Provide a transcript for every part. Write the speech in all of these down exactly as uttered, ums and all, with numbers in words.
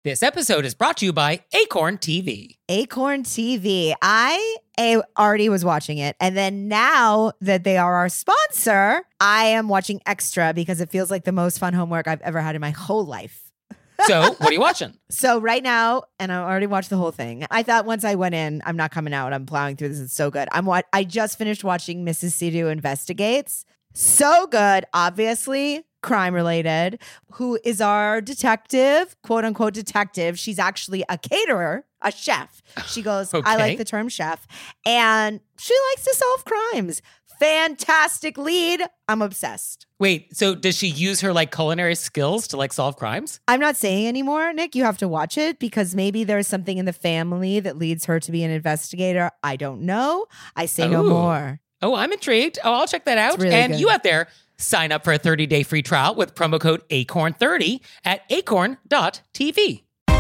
This episode is brought to you by Acorn T V. Acorn T V. I a, already was watching it. And then now that they are our sponsor, I am watching Extra because it feels like the most fun homework I've ever had in my whole life. So what are you watching? So right now, and I already watched the whole thing. I thought once I went in, I'm not coming out. I'm plowing through this. It's so good. I'm wa- I just finished watching Missus Sidhu Investigates. So good. Obviously, crime related. Who is our detective, quote unquote detective. She's actually a caterer, a chef. She goes, Okay. I like the term chef. And she likes to solve crimes. Fantastic lead. I'm obsessed. Wait, so does she use her like culinary skills to like solve crimes? I'm not saying anymore, Nick. You have to watch it because maybe there's something in the family that leads her to be an investigator. I don't know. I say no Ooh. more. Oh, I'm intrigued. Oh, I'll check that out. really and good. you out there, sign up for a thirty-day free trial with promo code acorn thirty at acorn dot t v.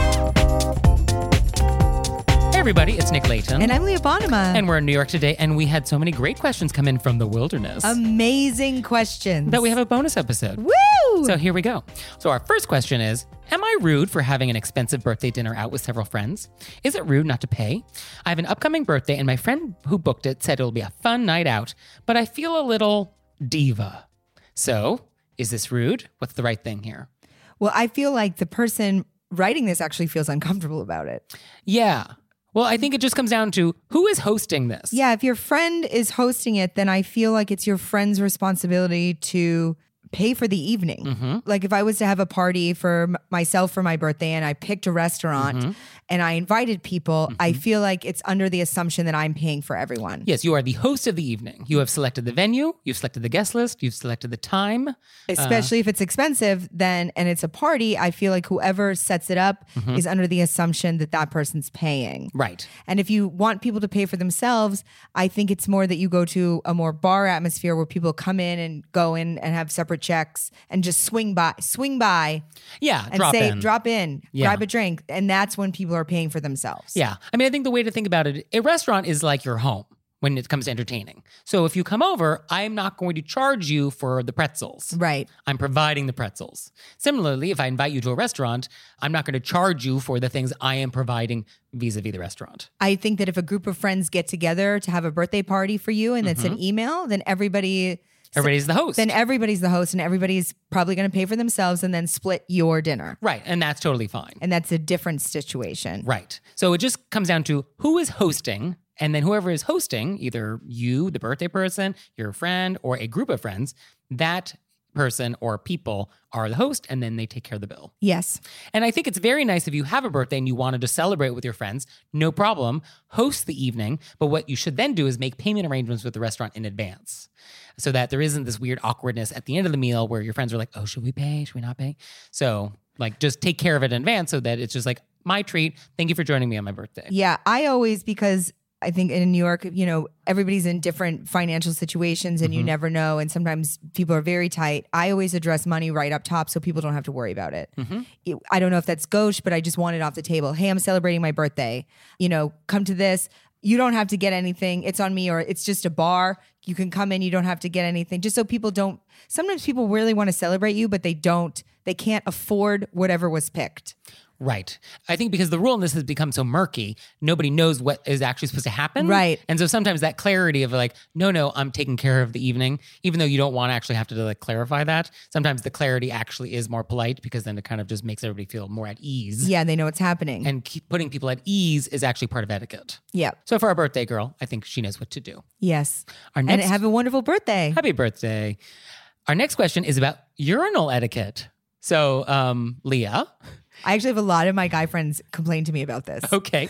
Hey everybody, it's Nick Layton. And I'm Leah Bonema. And we're in New York today, and we had so many great questions come in from the wilderness Amazing questions. that we have a bonus episode. Woo! So here we go. So our first question is, am I rude for having an expensive birthday dinner out with several friends? Is it rude not to pay? I have an upcoming birthday and my friend who booked it said it'll be a fun night out, but I feel a little diva. So is this rude? What's the right thing here? Well, I feel like the person writing this actually feels uncomfortable about it. Yeah. Well, I think it just comes down to who is hosting this? Yeah, if your friend is hosting it, then I feel like it's your friend's responsibility to pay for the evening. Mm-hmm. Like if I was to have a party for m- myself for my birthday and I picked a restaurant Mm-hmm. and I invited people, I feel like it's under the assumption that I'm paying for everyone. Yes, you are the host of the evening. You have selected the venue, you've selected the guest list, you've selected the time. Especially if it's expensive, then and it's a party, I feel like whoever sets it up Mm-hmm. is under the assumption that that person's paying. Right. And if you want people to pay for themselves, I think it's more that you go to a more bar atmosphere where people come in and go in and have separate checks and just swing by, swing by Yeah, and drop say, in. drop in, Yeah. grab a drink. And that's when people are paying for themselves. Yeah. I mean, I think the way to think about it, a restaurant is like your home when it comes to entertaining. So if you come over, I'm not going to charge you for the pretzels. Right. I'm providing the pretzels. Similarly, if I invite you to a restaurant, I'm not going to charge you for the things I am providing vis-a-vis the restaurant. I think that if a group of friends get together to have a birthday party for you and it's Mm-hmm. an email, then everybody... Everybody's the host. Then everybody's the host and everybody's probably going to pay for themselves and then split your dinner. Right. And that's totally fine. And that's a different situation. Right. So it just comes down to who is hosting, and then whoever is hosting, either you, the birthday person, your friend, or a group of friends, that person or people are the host, and then they take care of the bill. Yes. And I think it's very nice if you have a birthday and you wanted to celebrate with your friends, no problem, host the evening. But what you should then do is make payment arrangements with the restaurant in advance so that there isn't this weird awkwardness at the end of the meal where your friends are like, oh, should we pay? Should we not pay? So like just take care of it in advance so that it's just like my treat. Thank you for joining me on my birthday. Yeah, I always, because I think in New York, you know, everybody's in different financial situations and you Mm-hmm. never know. And sometimes people are very tight. I always address money right up top so people don't have to worry about it. Mm-hmm. It- I don't know if that's gauche, but I just want it off the table. Hey, I'm celebrating my birthday. You know, come to this. You don't have to get anything. It's on me, or it's just a bar. You can come in. You don't have to get anything. Just so people don't. Sometimes people really want to celebrate you, but they don't. They can't afford whatever was picked. Right. I think because the rule in this has become so murky, nobody knows what is actually supposed to happen. Right. And so sometimes that clarity of like, no, no, I'm taking care of the evening, even though you don't want to actually have to like clarify that. Sometimes the clarity actually is more polite because then it kind of just makes everybody feel more at ease. Yeah, they know what's happening. And keep putting people at ease is actually part of etiquette. yeah. So for our birthday girl, I think she knows what to do. Yes. Our And next have a wonderful birthday. happy birthday. Our next question is about urinal etiquette. So, um, Leah. I actually have a lot of my guy friends complain to me about this. Okay.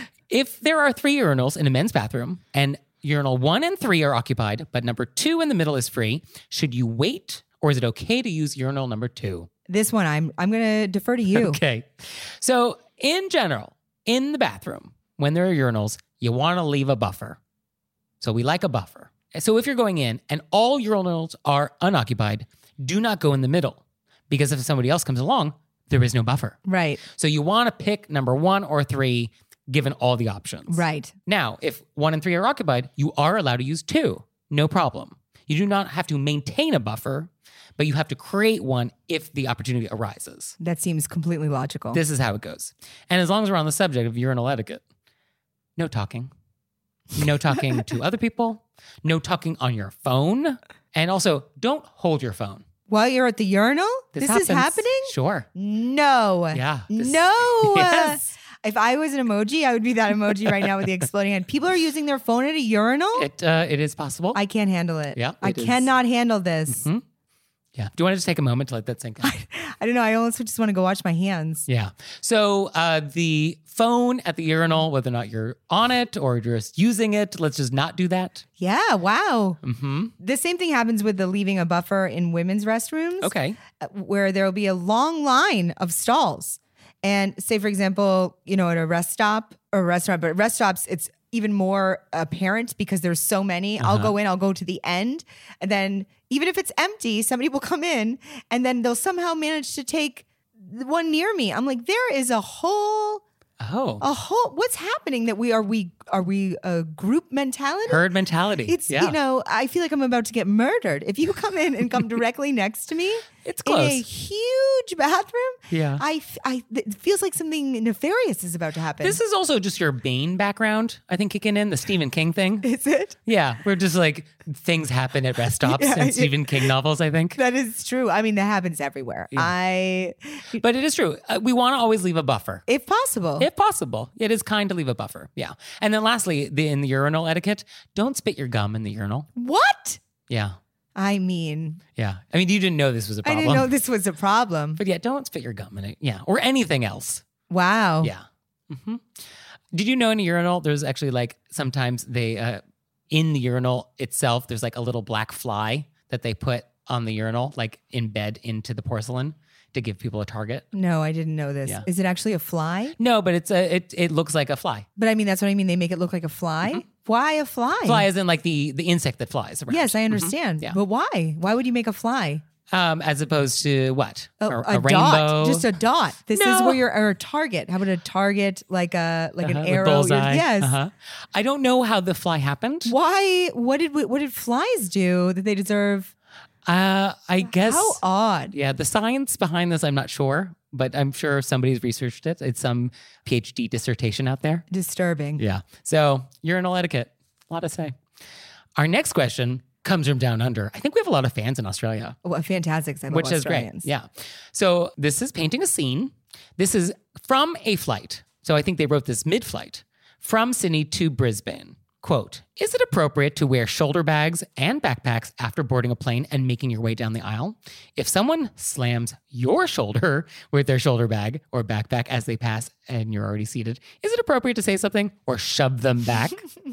If there are three urinals in a men's bathroom and urinal one and three are occupied, but number two in the middle is free, should you wait or is it okay to use urinal number two? This one, I'm I'm going to defer to you. Okay. So in general, in the bathroom, when there are urinals, you want to leave a buffer. So we like a buffer. So if you're going in and all urinals are unoccupied, do not go in the middle because if somebody else comes along, there is no buffer. Right. So you want to pick number one or three, given all the options. Right. Now, if one and three are occupied, you are allowed to use two. No problem. You do not have to maintain a buffer, but you have to create one if the opportunity arises. That seems completely logical. This is how it goes. And as long as we're on the subject of urinal etiquette, no talking. No talking to other people. No talking on your phone. And also, don't hold your phone. While you're at the urinal? This, This is happens. happening? Sure. No. Yeah. this- No. Yes. If I was an emoji, I would be that emoji right now with the exploding hand. People are using their phone at a urinal? It uh, it is possible. I can't handle it. Yeah, I it is. cannot handle this. Mhm. Yeah. Do you want to just take a moment to let that sink in? I don't know. I almost just want to go wash my hands. Yeah. So uh, the phone at the urinal, whether or not you're on it or you're just using it, let's just not do that. Yeah. Wow. Mm-hmm. The same thing happens with the leaving a buffer in women's restrooms. Okay. uh, Where there will be a long line of stalls. And say, for example, you know, at a rest stop or a restaurant, but at rest stops, it's even more apparent because there's so many. I'll Uh-huh. go in, I'll go to the end. And then even if it's empty, somebody will come in and then they'll somehow manage to take the one near me. I'm like, there is a whole, Oh. a whole, what's happening that we are, we, are we a group mentality? Herd mentality. It's, yeah. you know, I feel like I'm about to get murdered. If you come in and come directly next to me it's in close. a huge bathroom, yeah. I, f- I, it feels like something nefarious is about to happen. This is also just your Bane background, I think, kicking in, the Stephen King thing. Is it? Yeah. We're just like, things happen at rest stops Yeah, in it- Stephen King novels, I think. That is true. I mean, that happens everywhere. I, But it is true. Uh, we want to always leave a buffer. if possible. If possible, it is kind to leave a buffer. Yeah. And then lastly, the, in the urinal etiquette, don't spit your gum in the urinal. What? Yeah. I mean, Yeah. I mean, you didn't know this was a I problem. didn't know this was a problem. But yeah, don't spit your gum in it. Yeah. Or anything else. Wow. Yeah. hmm Did you know in a urinal, there's actually like sometimes they, uh, in the urinal itself, there's like a little black fly that they put on the urinal, like embed into the porcelain to give people a target. No, I didn't know this. Yeah. Is it actually a fly? No, but it's a, it, it looks like a fly. But I mean, that's what I mean. They make it look like a fly. Why a fly? Fly is in like the, the insect that flies around. Yes, I understand. Yeah. But why? Why would you make a fly? Um, as opposed to what? A, a, a rainbow. dot, just a dot. This is No. where you're or a target. How about a target like a like Uh-huh, an with arrow? bullseye. Yes. Uh-huh. I don't know how the fly happened. Why? What did what did flies do that they deserve? Uh, I guess. How odd. Yeah, the science behind this, I'm not sure, but I'm sure somebody's researched it. It's some PhD dissertation out there. Disturbing. Yeah. So urinal etiquette, a lot to say. Our next question comes from down under. I think we have a lot of fans in Australia, Well, fantastic. I love which is great. Australians. Yeah. So this is painting a scene. This is from a flight. So I think they wrote this mid-flight from Sydney to Brisbane. Quote, is it appropriate to wear shoulder bags and backpacks after boarding a plane and making your way down the aisle? If someone slams your shoulder with their shoulder bag or backpack as they pass and you're already seated, is it appropriate to say something or shove them back?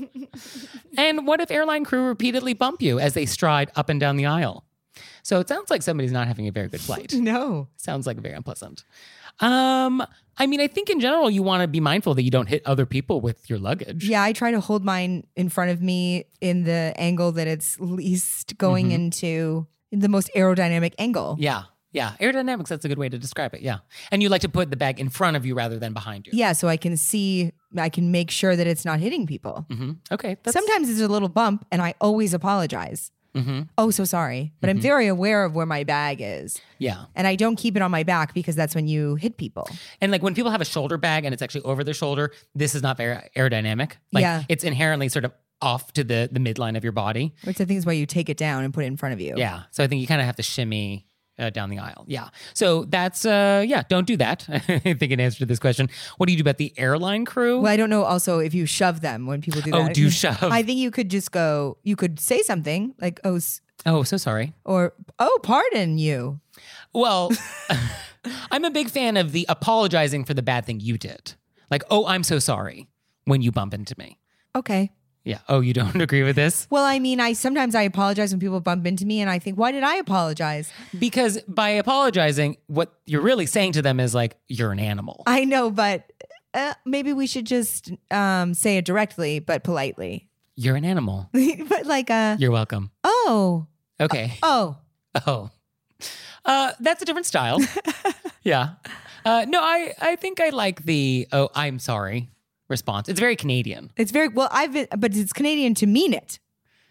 And what if airline crew repeatedly bump you as they stride up and down the aisle? So it sounds like somebody's not having a very good flight. No. Sounds like very unpleasant. Um, I mean, I think in general, you want to be mindful that you don't hit other people with your luggage. Yeah, I try to hold mine in front of me in the angle that it's least going Mm-hmm. into the most aerodynamic angle. Yeah. Yeah. Aerodynamics, that's a good way to describe it. Yeah. And you like to put the bag in front of you rather than behind you. Yeah, so I can see, I can make sure that it's not hitting people. hmm Okay. That's, Sometimes it's a little bump, and I always apologize. Mhm. Oh, so sorry. But I'm very aware of where my bag is. Yeah. And I don't keep it on my back because that's when you hit people. And like when people have a shoulder bag and it's actually over their shoulder, this is not very aerodynamic. Like Yeah. it's inherently sort of off to the, the midline of your body. Which I think is why you take it down and put it in front of you. Yeah. So I think you kind of have to shimmy uh, down the aisle. Yeah. So that's, uh, yeah, don't do that. I think in answer to this question, what do you do about the airline crew? Well, I don't know also if you shove them when people do Oh, that. do shove. I think you could just go, you could say something like, oh, s- Oh, so sorry. or, oh, pardon you. Well, I'm a big fan of the apologizing for the bad thing you did. Like, oh, I'm so sorry when you bump into me. Okay. Yeah. Oh, you don't agree with this? Well, I mean, I sometimes I apologize when people bump into me and I think, why did I apologize? Because by apologizing, what you're really saying to them is like, you're an animal. I know, but uh, maybe we should just um, say it directly, but politely. You're an animal. But like, uh, You're welcome. oh, Okay. oh, Oh. Uh, that's a different style. Yeah. Uh, no, I, I think I like the, oh, I'm sorry response. It's very Canadian. it's very, well, I've, but it's Canadian to mean it.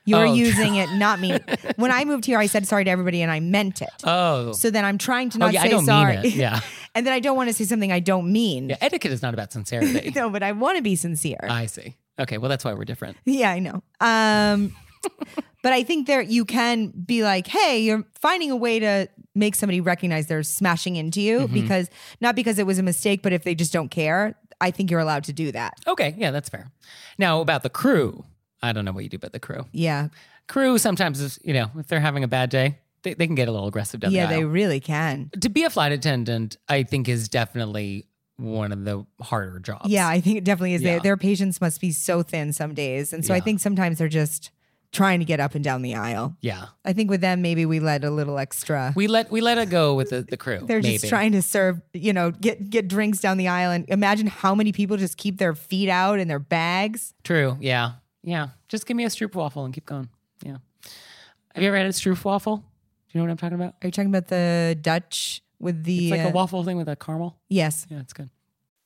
You're Oh. using it, not me. When I moved here, I said sorry to everybody and I meant it. Oh. So then I'm trying to Oh, not yeah, say I don't sorry. mean it. Yeah. And then I don't want to say something I don't mean. Yeah. Etiquette is not about sincerity. No, but I want to be sincere. I see. Okay. Well, that's why we're different. Yeah, I know. Um, but I think there you can be like, hey, you're finding a way to make somebody recognize they're smashing into you Mm-hmm. because not because it was a mistake, but if they just don't care, I think you're allowed to do that. Okay. Yeah, that's fair. Now, about the crew, I don't know what you do about the crew. Yeah. Crew sometimes is, you know, if they're having a bad day, they, they can get a little aggressive down Yeah, the they aisle. really can. To be a flight attendant, I think is definitely one of the harder jobs. Yeah, I think it definitely is. Yeah. Their, their patience must be so thin some days. And so I Yeah. think sometimes they're just trying to get up and down the aisle. Yeah. I think with them, maybe we let a little extra. We let we let it go with the, the crew. They're maybe. just trying to serve, you know, get get drinks down the aisle. And imagine how many people just keep their feet out in their bags. True. Yeah. Yeah. Just give me a stroopwafel and keep going. Yeah. Have you ever had a stroopwafel? Do you know what I'm talking about? Are you talking about the Dutch with the? It's like uh, a waffle thing with a caramel. Yes. Yeah, it's good.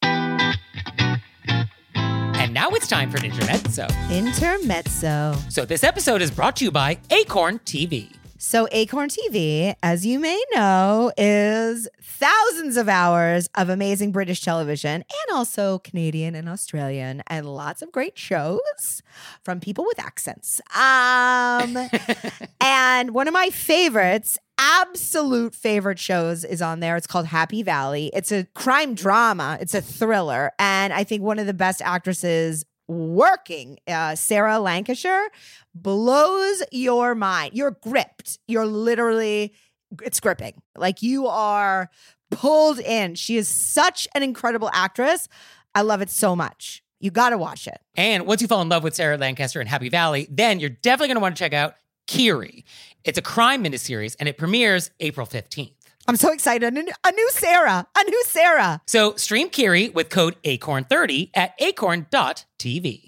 And now it's time for an intermezzo. Intermezzo. So this episode is brought to you by Acorn T V. So Acorn T V, as you may know, is thousands of hours of amazing British television and also Canadian and Australian and lots of great shows from people with accents. Um, and one of my favorites, absolute favorite shows is on there. It's called Happy Valley. It's a crime drama. It's a thriller. And I think one of the best actresses working, uh, Sarah Lancashire, blows your mind. You're gripped. You're literally, it's gripping. Like you are pulled in. She is such an incredible actress. I love it so much. You got to watch it. And once you fall in love with Sarah Lancaster and Happy Valley, then you're definitely going to want to check out Kiri. It's a crime miniseries and it premieres April fifteenth. I'm so excited. A new, a new Sarah. A new Sarah. So stream Kiri with code acorn thirty at acorn dot t v.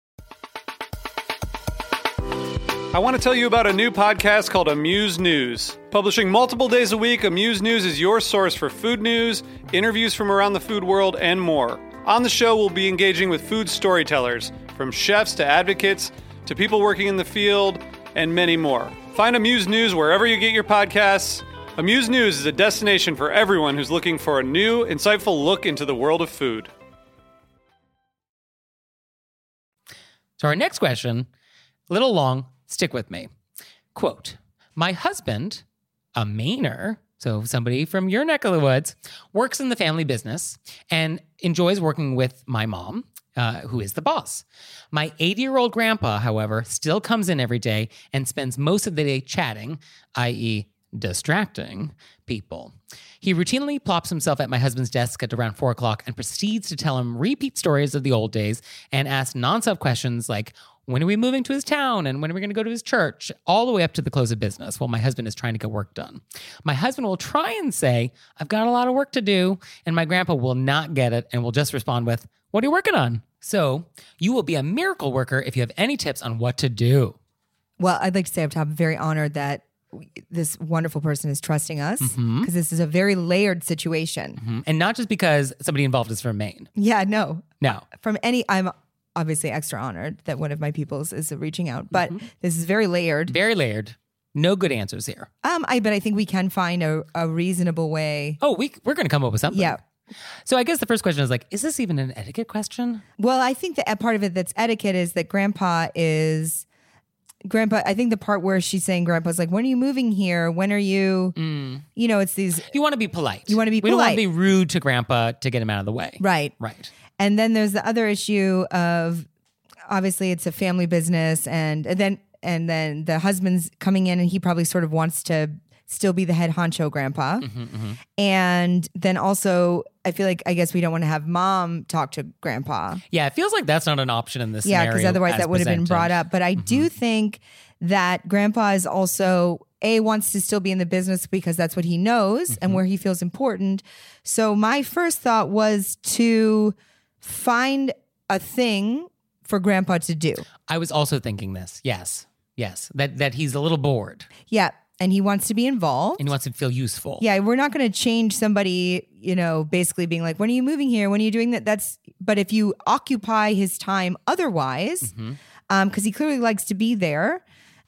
I want to tell you about a new podcast called Amuse News. Publishing multiple days a week, Amuse News is your source for food news, interviews from around the food world, and more. On the show, we'll be engaging with food storytellers, from chefs to advocates to people working in the field, and many more. Find Amuse News wherever you get your podcasts. Amuse News is a destination for everyone who's looking for a new, insightful look into the world of food. So our next question, a little long, stick with me. Quote, my husband, a Mainer, so somebody from your neck of the woods, works in the family business and enjoys working with my mom, uh, who is the boss. My eighty-year-old grandpa, however, still comes in every day and spends most of the day chatting, that is distracting people. He routinely plops himself at my husband's desk at around four o'clock and proceeds to tell him repeat stories of the old days and ask nonstop questions like, when are we moving to his town? And when are we going to go to his church? All the way up to the close of business while my husband is trying to get work done. My husband will try and say, I've got a lot of work to do. And my grandpa will not get it and will just respond with, what are you working on? So you will be a miracle worker if you have any tips on what to do. Well, I'd like to say up top, I'm very honored that this wonderful person is trusting us because Mhm. this is a very layered situation. Mhm. And not just because somebody involved is from Maine. Yeah, no. No. From any, I'm obviously extra honored that one of my peoples is reaching out, but this is very layered. Very layered. No good answers here. Um, I but I think we can find a, a reasonable way. Oh, we, we're going to come up with something. Yeah. So I guess the first question is like, is this even an etiquette question? Well, I think that a part of it that's etiquette is that grandpa is grandpa. I think the part where she's saying grandpa's like, when are you moving here? When are you, Mm. you know, it's these, You want to be polite. You wanna be We don't want to polite. be rude to grandpa to get him out of the way. right. Right. And then there's the other issue of obviously it's a family business and, and then and then the husband's coming in and he probably sort of wants to still be the head honcho grandpa. Mhm, mhm. And then also I feel like I guess we don't want to have mom talk to grandpa. Yeah, it feels like that's not an option in this Yeah, scenario. because otherwise as that would have been presented. brought up. But I do think that grandpa is also A, wants to still be in the business because that's what he knows and where he feels important. So my first thought was to find a thing for grandpa to do. I was also thinking this. Yes. Yes. That that he's a little bored Yeah. And he wants to be involved. and he wants to feel useful. Yeah, we're not going to change somebody, you know, basically being like, when are you moving here? When are you doing that? That's, but if you occupy his time otherwise, Mhm. um, because he clearly likes to be there,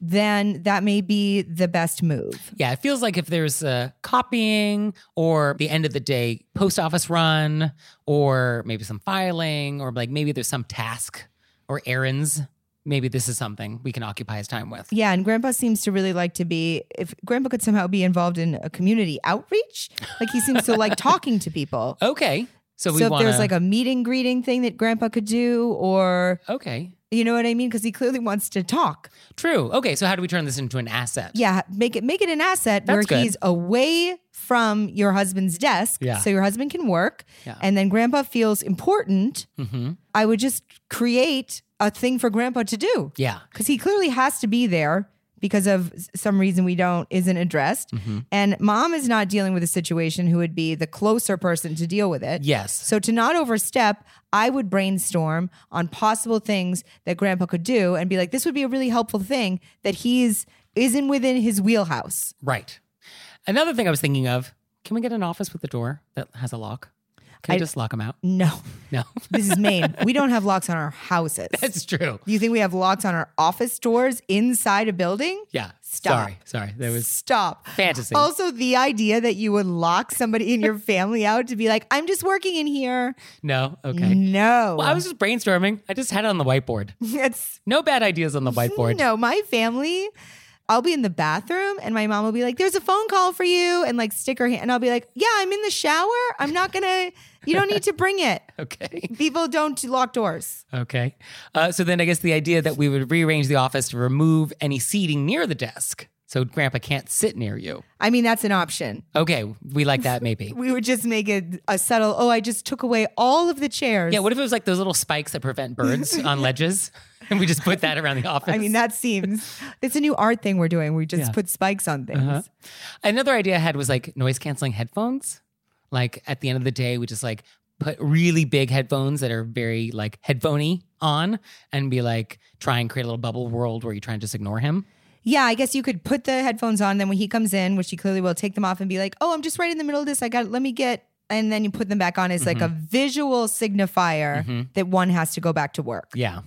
then that may be the best move. Yeah, it feels like if there's uh, copying or the end of the day post office run or maybe some filing or like maybe there's some task or errands, maybe this is something we can occupy his time with. Yeah, and Grandpa seems to really like to be, if Grandpa could somehow be involved in a community outreach, like he seems to like talking to people. Okay. So, we so if wanna... there's like a meeting greeting thing that Grandpa could do or... Okay. You know what I mean? Because he clearly wants to talk. True. Okay, so how do we turn this into an asset? Yeah, make it make it an asset That's where good. he's away from your husband's desk, Yeah. so your husband can work, Yeah. and then Grandpa feels important. Mm-hmm. I would just create a thing for Grandpa to do Yeah. because he clearly has to be there because of s- some reason we don't isn't addressed, Mm-hmm. and Mom is not dealing with a situation who would be the closer person to deal with it. Yes. So to not overstep, I would brainstorm on possible things that Grandpa could do and be like, this would be a really helpful thing that he's isn't within his wheelhouse. Right. Another thing I was thinking of, can we get an office with a door that has a lock? Can I, I- just lock them out? No, No. this is Maine. We don't have locks on our houses. That's true. Do you think we have locks on our office doors inside a building? Yeah. Stop. Sorry. Sorry. There was Stop. fantasy. Also, the idea that you would lock somebody in your family out to be like, I'm just working in here. No. Okay. No. Well, I was just brainstorming. I just had it on the whiteboard. It's No bad ideas on the whiteboard. no, my family. I'll be in the bathroom and my mom will be like, there's a phone call for you, and like stick her hand. And I'll be like, yeah, I'm in the shower. I'm not going to, you don't need to bring it. Okay. People don't lock doors. Okay. Uh, so then I guess the idea that we would rearrange the office to remove any seating near the desk so Grandpa can't sit near you. I mean, that's an option. Okay. We like that maybe. We would just make it a subtle, oh, I just took away all of the chairs. Yeah. What if it was like those little spikes that prevent birds on ledges? And we just put that around the office. I mean, that seems, it's a new art thing we're doing. We just Yeah. put spikes on things. Uh-huh. Another idea I had was like noise canceling headphones. Like at the end of the day, we just like put really big headphones that are very like headphoney on and be like, try and create a little bubble world where you try and just ignore him. Yeah, I guess you could put the headphones on. Then when he comes in, which he clearly will, take them off and be like, oh, I'm just right in the middle of this. I got, let me get, and then you put them back on as like a visual signifier that one has to go back to work. Yeah.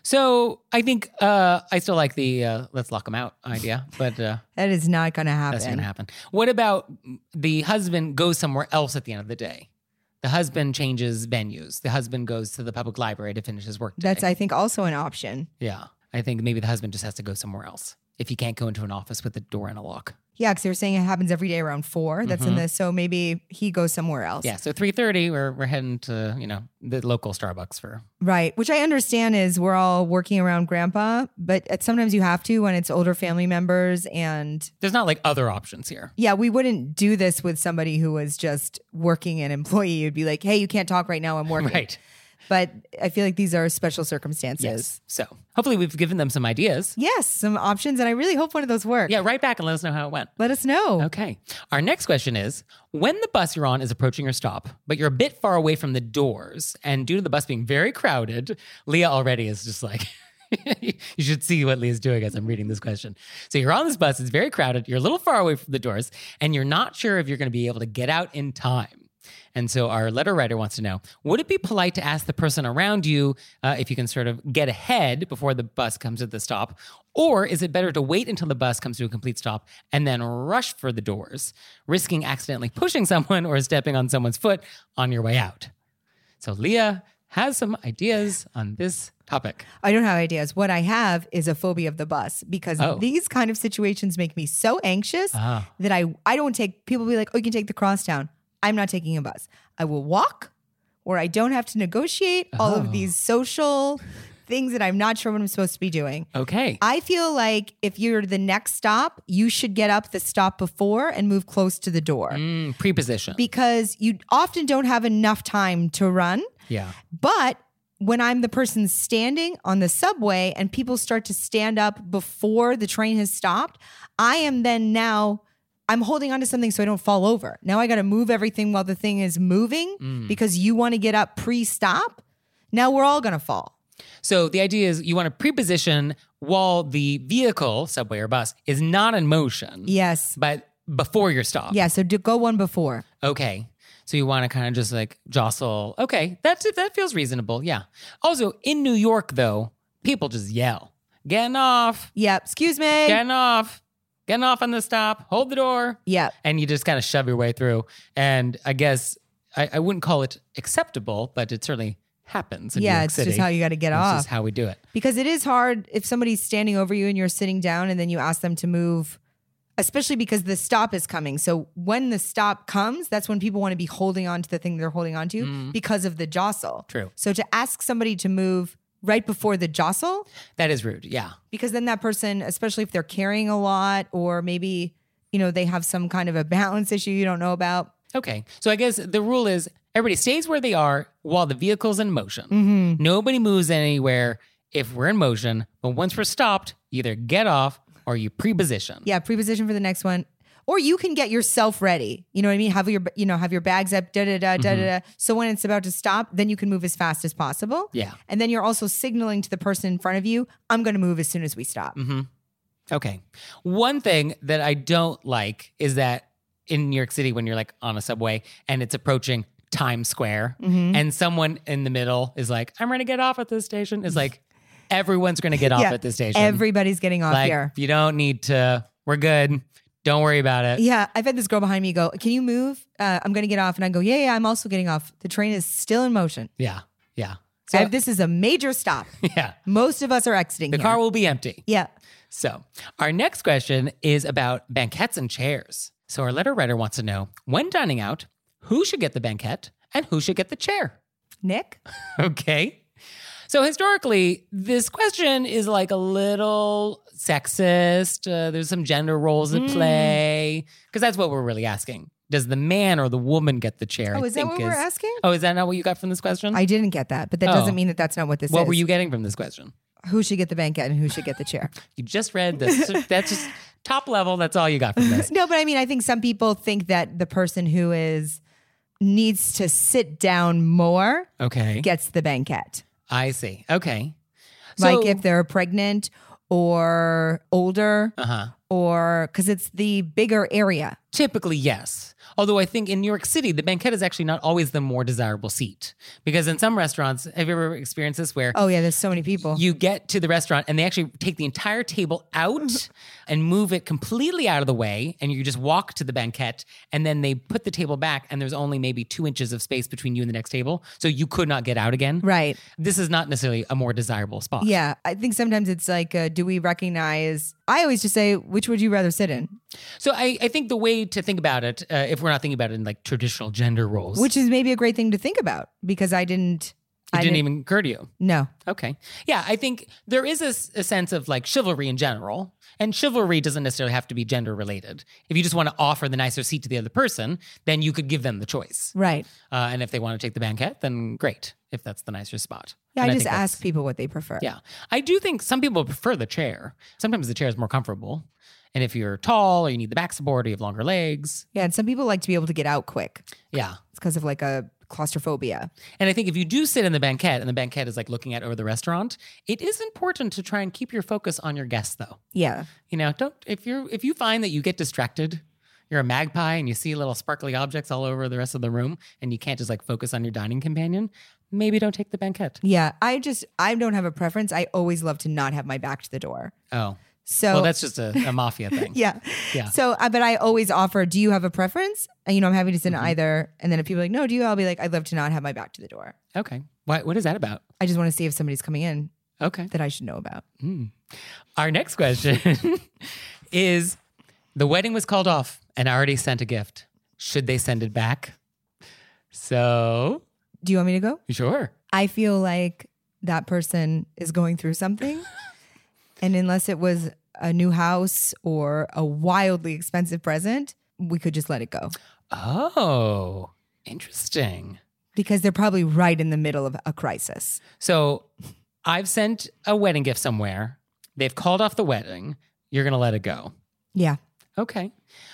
So I think uh, I still like the uh, let's lock them out idea, but uh, That is not going to happen. that's not going to happen. What about the husband goes somewhere else at the end of the day? The husband changes venues. The husband goes to the public library to finish his work day. That's, I think, also an option. Yeah. I think maybe the husband just has to go somewhere else if he can't go into an office with a door and a lock. Yeah, because they were saying it happens every day around four. That's in this. So maybe he goes somewhere else. Yeah. So three thirty, we're we're heading to, you know, the local Starbucks for. Right. Which I understand is we're all working around Grandpa, but it- sometimes you have to when it's older family members. And There's not like other options here. yeah, we wouldn't do this with somebody who was just working an employee. You'd be like, hey, you can't talk right now. I'm working. Right. But I feel like these are special circumstances. Yes. So hopefully we've given them some ideas. Yes, some options. And I really hope one of those work. Yeah. Write back and let us know how it went. Let us know. Okay. Our next question is, when the bus you're on is approaching your stop, but you're a bit far away from the doors, and due to the bus being very crowded, Leah already is just like, you should see what Leah's doing as I'm reading this question. So you're on this bus, it's very crowded, you're a little far away from the doors, and you're not sure if you're going to be able to get out in time. And so our letter writer wants to know, would it be polite to ask the person around you uh, if you can sort of get ahead before the bus comes to the stop? Or is it better to wait until the bus comes to a complete stop and then rush for the doors, risking accidentally pushing someone or stepping on someone's foot on your way out? So Leah has some ideas on this topic. I don't have ideas. What I have is a phobia of the bus because Oh. these kind of situations make me so anxious Ah. that I, I don't take, people be like, oh, you can take the crosstown. I'm not taking a bus. I will walk where I don't have to negotiate all Oh. of these social things that I'm not sure what I'm supposed to be doing. Okay. I feel like if you're the next stop, you should get up the stop before and move close to the door Mm, preposition. because you often don't have enough time to run. yeah. But when I'm the person standing on the subway and people start to stand up before the train has stopped, I am then now, I'm holding onto something so I don't fall over. Now I got to move everything while the thing is moving because you want to get up pre-stop. Now we're all going to fall. So the idea is you want to preposition while the vehicle, subway or bus, is not in motion, Yes. but before your stop. Yeah. So do, go one before. Okay. So you want to kind of just like jostle. Okay. That's, that feels reasonable. Yeah. Also, in New York, though, people just yell. getting off, Yep. Excuse me. getting off, getting off on the stop, hold the door. Yep. And you just kind of shove your way through. And I guess I, I wouldn't call it acceptable, but it certainly happens in New Yeah, York it's City. just how you got to get It's off. just how we do it. Because it is hard if somebody's standing over you and you're sitting down and then you ask them to move, especially because the stop is coming. So when the stop comes, that's when people want to be holding on to the thing they're holding on to Mm. because of the jostle. True. So to ask somebody to move right before the jostle, That is rude. Yeah. because then that person, especially if they're carrying a lot or maybe, you know, they have some kind of a balance issue you don't know about. Okay. So I guess the rule is everybody stays where they are while the vehicle's in motion. Mm-hmm. Nobody moves anywhere if we're in motion. But once we're stopped, you either get off or you pre-position. Yeah, preposition for the next one. Or you can get yourself ready. You know what I mean? Have your, you know, have your bags up, da da da da da da. So when it's about to stop, then you can move as fast as possible. Yeah. And then you're also signaling to the person in front of you, I'm going to move as soon as we stop. Mm-hmm. Okay. One thing that I don't like is that in New York City, when you're like on a subway and it's approaching Times Square Mm-hmm. and someone in the middle is like, I'm going to get off at this station. It's like, everyone's going to get off Yeah, at this station. Everybody's getting off like, here. you don't need to, we're good. Don't worry about it. Yeah, I've had this girl behind me go, can you move? Uh, I'm going to get off. And I go, yeah, yeah, I'm also getting off. The train is still in motion. Yeah. Yeah. So So, this is a major stop. yeah. Most of us are exiting The here. car will be empty. Yeah. So, our next question is about banquettes and chairs. So, our letter writer wants to know, when dining out, who should get the banquette and who should get the chair? Nick? Okay. So, historically, this question is like a little sexist. Uh, there's some gender roles at Mm. play, because that's what we're really asking. Does the man or the woman get the chair? Oh, I is that think what we're asking? Oh, is that not what you got from this question? I didn't get that, but that Oh. doesn't mean that that's not what this what is. were you getting from this question? Who should get the banquette and who should get the chair? You just read this. That's just top level. That's all you got from this. No, but I mean, I think some people think that the person who is needs to sit down more Okay. gets the banquette. I see. Okay. Like So- if they're pregnant or older Uh-huh. or because it's the bigger area. Typically, yes. Although I think in New York City, the banquette is actually not always the more desirable seat. Because in some restaurants, have you ever experienced this where Oh, yeah, there's so many people. you get to the restaurant and they actually take the entire table out and move it completely out of the way, and you just walk to the banquette, and then they put the table back, and there's only maybe two inches of space between you and the next table, so you could not get out again. Right. This is not necessarily a more desirable spot. Yeah. I think sometimes it's like, uh, do we recognize? I always just say, which would you rather sit in? So I, I think the way to think about it, uh, if we're not thinking about it in like traditional gender roles, Which is maybe a great thing to think about because I didn't. it I didn't even occur to you. No. Okay. Yeah, I think there is a, s- a sense of like chivalry in general. And chivalry doesn't necessarily have to be gender related. If you just want to offer the nicer seat to the other person, then you could give them the choice. Right. Uh, and if they want to take the banquette, then great, if that's the nicer spot. Yeah, And I just think that's- ask people what they prefer. Yeah. I do think some people prefer the chair. Sometimes the chair is more comfortable. And if you're tall or you need the back support or you have longer legs. Yeah, and some people like to be able to get out quick. Yeah. It's because of like a claustrophobia. And I think if you do sit in the banquette and the banquette is like looking at over the restaurant, it is important to try and keep your focus on your guests though. Yeah. You know, don't if you're if you find that you get distracted, you're a magpie and you see little sparkly objects all over the rest of the room and you can't just like focus on your dining companion, maybe don't take the banquette. Yeah. I just, I don't have a preference. I always love to not have my back to the door. Oh. So, Well, that's just a, a mafia thing. yeah. Yeah. So, uh, but I always offer, do you have a preference? And, you know, I'm happy to sit in Mm-hmm. either. And then if people are like, no, do you? I'll be like, I'd love to not have my back to the door. Okay. What what is that about? I just want to see if somebody's coming in Okay. that I should know about. Our next question is the wedding was called off and I already sent a gift. Should they send it back? So, Do you want me to go? sure. I feel like that person is going through something. And unless it was a new house or a wildly expensive present, we could just let it go Oh, interesting. because they're probably right in the middle of a crisis. So I've sent a wedding gift somewhere. They've called off the wedding. You're going to let it go. Yeah. Okay.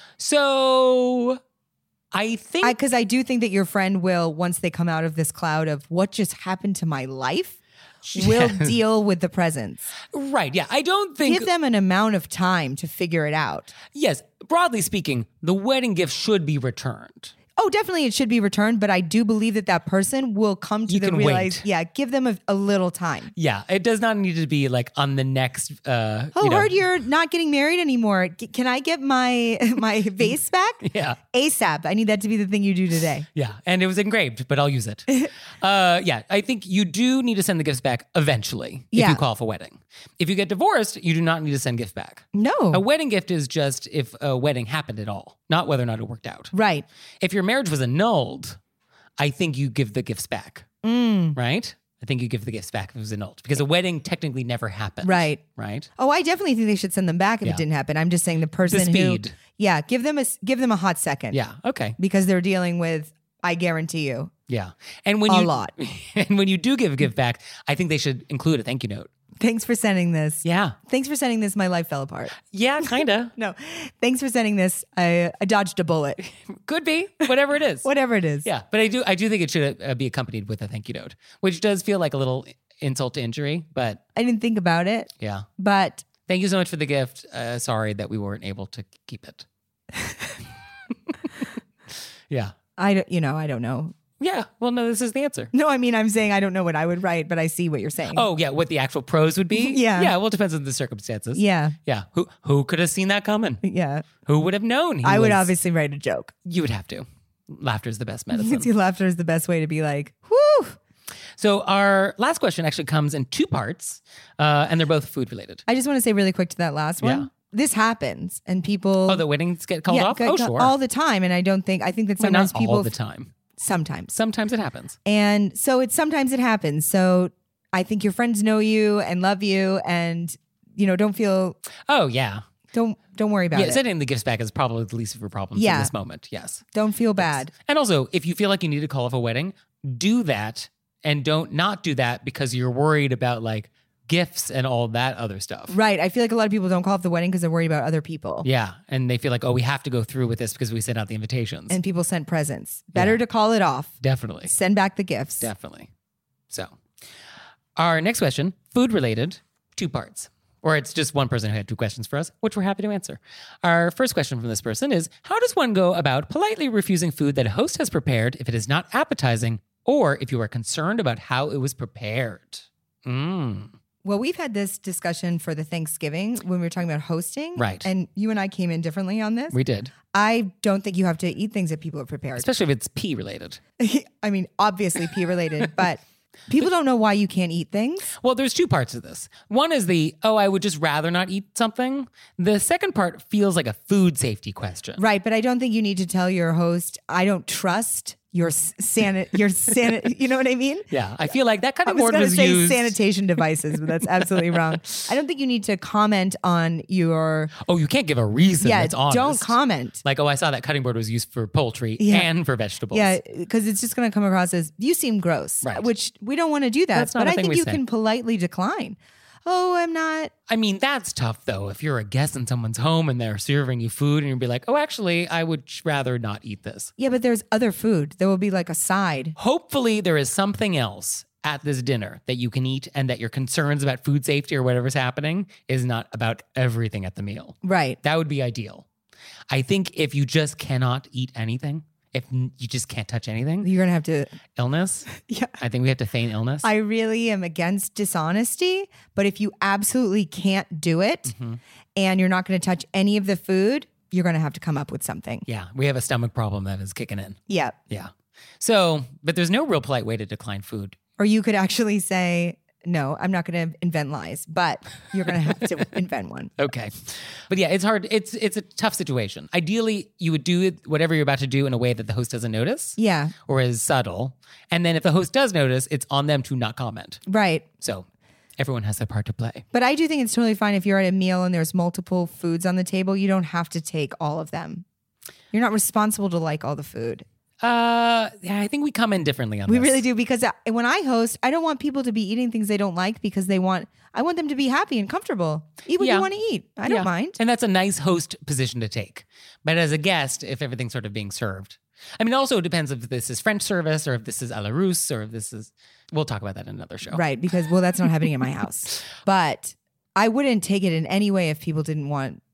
So I think. Because I, I do think that your friend will, once they come out of this cloud of what just happened to my life, will Yes. deal with the presents. right. Yeah. I don't think. Give them an amount of time to figure it out. yes. Broadly speaking, the wedding gift should be returned. Oh, definitely it should be returned, but I do believe that that person will come to You the can realize, wait. yeah, give them a, a little time. Yeah, it does not need to be like on the next. Uh, Oh, you know, heard you're not getting married anymore. G- Can I get my my vase back? Yeah, ASAP. I need that to be the thing you do today. yeah, and it was engraved, but I'll use it. uh, yeah, I think you do need to send the gifts back eventually if Yeah. you call off a wedding. If you get divorced, you do not need to send gifts back. No. A wedding gift is just if a wedding happened at all, not whether or not it worked out. Right. If your marriage was annulled, I think you give the gifts back, Mm. right? I think you give the gifts back if it was annulled because a wedding technically never happened. Right. Right? Oh, I definitely think they should send them back if Yeah. it didn't happen. I'm just saying the person The speed. who, yeah, give them a s- give them a hot second. Yeah. Okay. because they're dealing with, I guarantee you, Yeah. And when a you lot. and when you do give a gift back, I think they should include a thank you note. Thanks for sending this. Yeah. Thanks for sending this. My life fell apart. Yeah, kind of. No, thanks for sending this. I, I dodged a bullet. Could be. Whatever it is. Whatever it is. Yeah, but I do I do think it should uh, be accompanied with a thank you note, which does feel like a little insult to injury, but I didn't think about it, yeah. but Thank you so much for the gift. Uh, sorry that we weren't able to keep it. Yeah. I don't, you know, I don't know. Yeah. Well, no, this is the answer. No, I mean, I'm saying I don't know what I would write, but I see what you're saying. Oh, yeah, what the actual pros would be? Yeah. Yeah, well, it depends on the circumstances. yeah. Yeah. Who who could have seen that coming? Yeah. Who would have known? he I would was- obviously write a joke. You would have to. Laughter is the best See, medicine. laughter is the best way to be like, whoo. So our last question actually comes in two parts, uh, and they're both food related. I just want to say really quick to that last one. Yeah. This happens and people. Oh, the weddings get called yeah, off? go- Oh, go- sure. all the time. And I don't think, I think that I mean, sometimes not people. all the time. Sometimes. Sometimes it happens. And so it's sometimes it happens. So I think your friends know you and love you and, you know, don't feel, Oh, yeah. don't, don't worry about Yeah, it. sending the gifts back is probably the least of your problems Yeah. in this moment. Yes. Don't feel bad. And also, if you feel like you need to call off a wedding, do that and don't not do that because you're worried about like gifts and all that other stuff. Right. I feel like a lot of people don't call off the wedding because they're worried about other people. Yeah. And they feel like, oh, we have to go through with this because we sent out the invitations. And people sent presents. Better Yeah. to call it off. Definitely. Send back the gifts. Definitely. So, our next question, food related, two parts. Or it's just one person who had two questions for us, which we're happy to answer. Our first question from this person is, how does one go about politely refusing food that a host has prepared if it is not appetizing or if you are concerned about how it was prepared? Mm. Well, we've had this discussion for the Thanksgiving when we were talking about hosting. Right. And you and I came in differently on this. We did, I don't think you have to eat things that people have prepared. especially if it's pea related. I mean, obviously pea related, but people don't know why you can't eat things. Well, there's two parts of this. One is the, oh, I would just rather not eat something. The second part feels like a food safety question. Right. But I don't think you need to tell your host, I don't trust your sanit, your sanit, you know what I mean? Yeah, I feel like that kind I of was word going to was say used. sanitation devices, but that's absolutely wrong. I don't think you need to comment on your, Oh, you can't give a reason yeah, that's honest. don't comment. Like, oh, I saw that cutting board was used for poultry Yeah. and for vegetables. Yeah, because it's just going to come across as you seem gross, Right. which we don't want to do that. That's not but a I thing think we you say. can politely decline. Oh, I'm not. I mean, that's tough though. If you're a guest in someone's home and they're serving you food and you'd be like, oh, actually, I would rather not eat this. Yeah, but there's other food. There will be like a side. Hopefully, there is something else at this dinner that you can eat and that your concerns about food safety or whatever's happening is not about everything at the meal. Right. That would be ideal. I think if you just cannot eat anything, if n- you just can't touch anything, You're going to have to. illness, Yeah. I think we have to feign illness. I really am against dishonesty, but if you absolutely can't do it Mm-hmm. and you're not going to touch any of the food, you're going to have to come up with something. yeah, we have a stomach problem that is kicking in. Yeah. Yeah. So, but there's no real polite way to decline food. Or you could actually say, no, I'm not going to invent lies, but you're going to have to invent one. Okay. But yeah, it's hard. It's it's a tough situation. Ideally, you would do it- whatever you're about to do in a way that the host doesn't notice Yeah. or is subtle. And then if the host does notice, it's on them to not comment. Right. So everyone has their part to play. But I do think it's totally fine if you're at a meal and there's multiple foods on the table. You don't have to take all of them. You're not responsible to like all the food. Uh, yeah, I think we come in differently on We this. really do, because I- when I host, I don't want people to be eating things they don't like because they want, I want them to be happy and comfortable. Eat what Yeah. you want to eat. I don't Yeah. mind. And that's a nice host position to take. But as a guest, if everything's sort of being served, I mean, also it depends if this is French service or if this is à la Russe or if this is, we'll talk about that in another show. Right. Because, well, that's not happening in my house. But I wouldn't take it in any way if people didn't want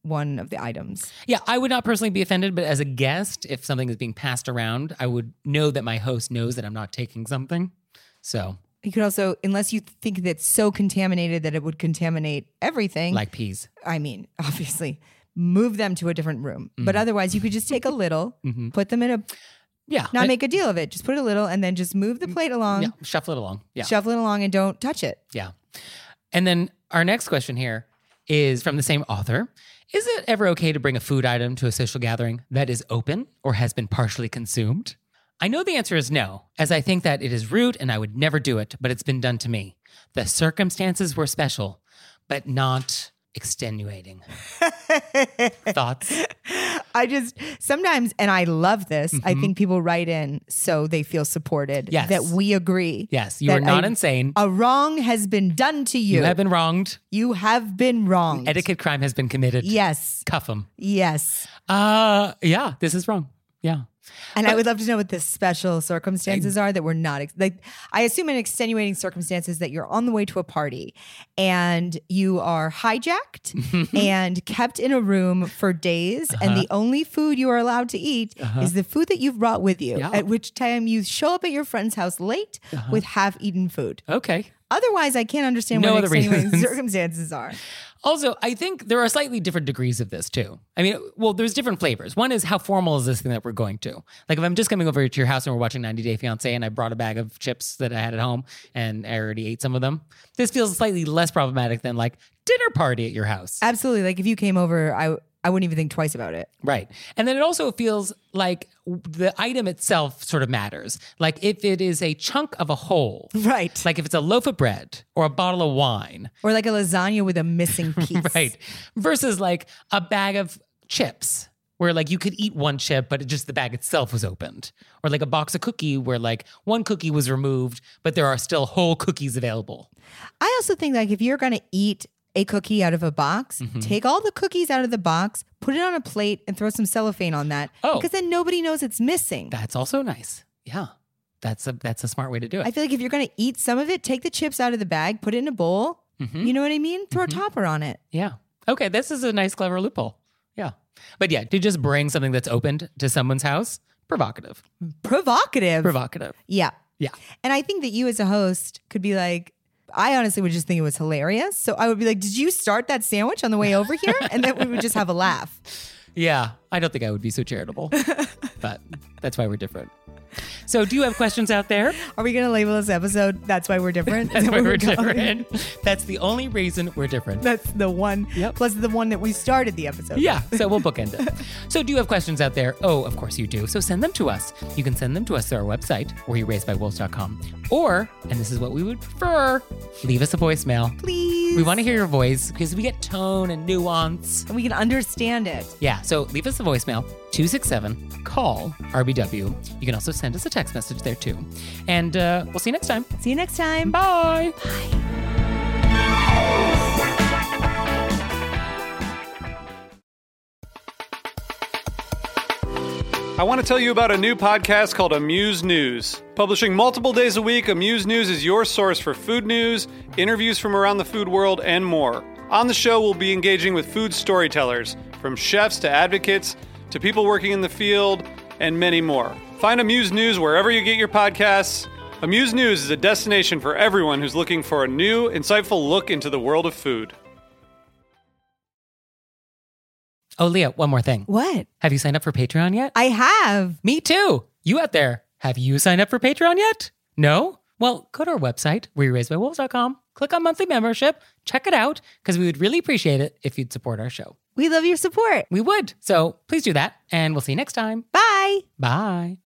one of the items. Yeah, I would not personally be offended, but as a guest, if something is being passed around, I would know that my host knows that I'm not taking something. So You could also, unless you think that's so contaminated that it would contaminate everything. like peas. I mean, obviously, move them to a different room. But otherwise, you could just take a little, put them in a, Yeah. not I- make a deal of it. Just put a little and then just move the plate along, yeah, shuffle it along. Yeah. shuffle it along and don't touch it. Yeah. And then our next question here is from the same author. Is it ever okay to bring a food item to a social gathering that is open or has been partially consumed? I know the answer is no, as I think that it is rude and I would never do it, but it's been done to me. The circumstances were special, but not extenuating. Thoughts? I just sometimes, and I love this, I think people write in so they feel supported, Yes. that we agree. Yes, you that are not a- insane. A wrong has been done to you. You have been wronged. You have been wronged. Etiquette crime has been committed. Yes. Cuff them. Yes. Uh, yeah, this is wrong. Yeah. And I would love to know what the special circumstances are that we're not ex- like. I assume in extenuating circumstances that you're on the way to a party and you are hijacked and kept in a room for days, and the only food you are allowed to eat is the food that you've brought with you. Yeah. At which time you show up at your friend's house late with half-eaten food. Okay. Otherwise, I can't understand No what other extenuating reasons. circumstances are. Also, I think there are slightly different degrees of this too. I mean, well, there's different flavors. One is how formal is this thing that we're going to? Like if I'm just coming over to your house and we're watching ninety Day Fiancé and I brought a bag of chips that I had at home and I already ate some of them, this feels slightly less problematic than like dinner party at your house. Absolutely. Like if you came over, I I wouldn't even think twice about it. Right. And then it also feels like the item itself sort of matters. Like if it is a chunk of a whole, Right. like if it's a loaf of bread or a bottle of wine, Or like a lasagna with a missing piece. right, versus like a bag of chips where like you could eat one chip, but it just the bag itself was opened. Or like a box of cookie where like one cookie was removed, but there are still whole cookies available. I also think like if you're going to eat a cookie out of a box, Mm-hmm. take all the cookies out of the box, put it on a plate and throw some cellophane on that. Oh. Because then nobody knows it's missing. That's also nice. Yeah. That's a that's a smart way to do it. I feel like if you're going to eat some of it, take the chips out of the bag, put it in a bowl. Mm-hmm. You know what I mean? Throw a topper on it. Yeah. Okay, this is a nice, clever loophole. Yeah. But yeah, to just bring something that's opened to someone's house, provocative. Provocative. Provocative. yeah. Yeah. And I think that you as a host could be like, I honestly would just think it was hilarious. So I would be like, did you start that sandwich on the way over here? And then we would just have a laugh. Yeah. I don't think I would be so charitable, but that's why we're different. So do you have questions out there? Are we going to label this episode, That's Why We're Different? Is That's that why what we're calling it? different. That's the only reason we're different. That's the one, Yep. plus the one that we started the episode. Yeah, so we'll bookend it. So do you have questions out there? Oh, of course you do. So send them to us. You can send them to us through our website, were you raised by wolves dot com. Or, and this is what we would prefer, leave us a voicemail. Please. We want to hear your voice because we get tone and nuance. And we can understand it. Yeah, so leave us a voicemail, two six seven, call R B W. You can also send us a text message there too. And uh, we'll see you next time. See you next time. Bye. I want to tell you about a new podcast called Amuse News. Publishing multiple days a week, Amuse News is your source for food news, interviews from around the food world, and more. On the show, we'll be engaging with food storytellers, from chefs to advocates to people working in the field, and many more. Find Amuse News wherever you get your podcasts. Amuse News is a destination for everyone who's looking for a new, insightful look into the world of food. Oh, Leah, one more thing. What? Have you signed up for Patreon yet? I have. Me too. You out there, have you signed up for Patreon yet? No? Well, go to our website, were you raised by wolves dot com, click on monthly membership, check it out, because we would really appreciate it if you'd support our show. We love your support. We would. So please do that, and we'll see you next time. Bye. Bye.